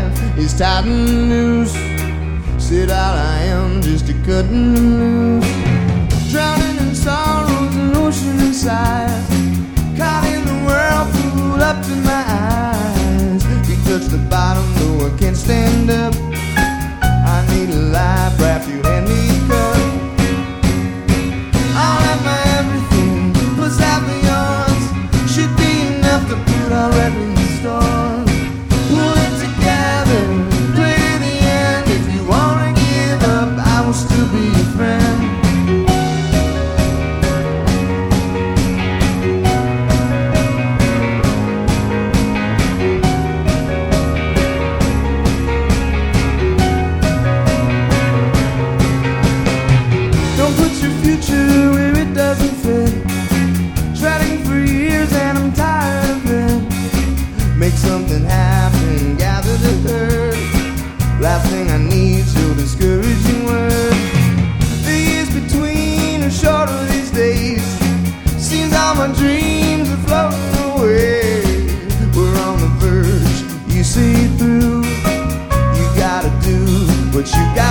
life is tied in the noose. Said all I am just a cutting loose, drowning in sorrows and ocean inside, caught in the whirlpool up to my eyes. We touch the bottom though I can't stand up. I need a life raft, you hand me a cup. I'll have my everything, plus half of yours. Should be enough to put our red in the stores. Pull it together, play to the end. If you wanna give up, I will still be your friend. Where it doesn't fit, treading for years and I'm tired of it. Make something happen, gather the herd. Last thing I need's your discouraging word. The years between are shorter these days. Seems all my dreams are floating away. We're on the verge, you see it through. You gotta do what you gotta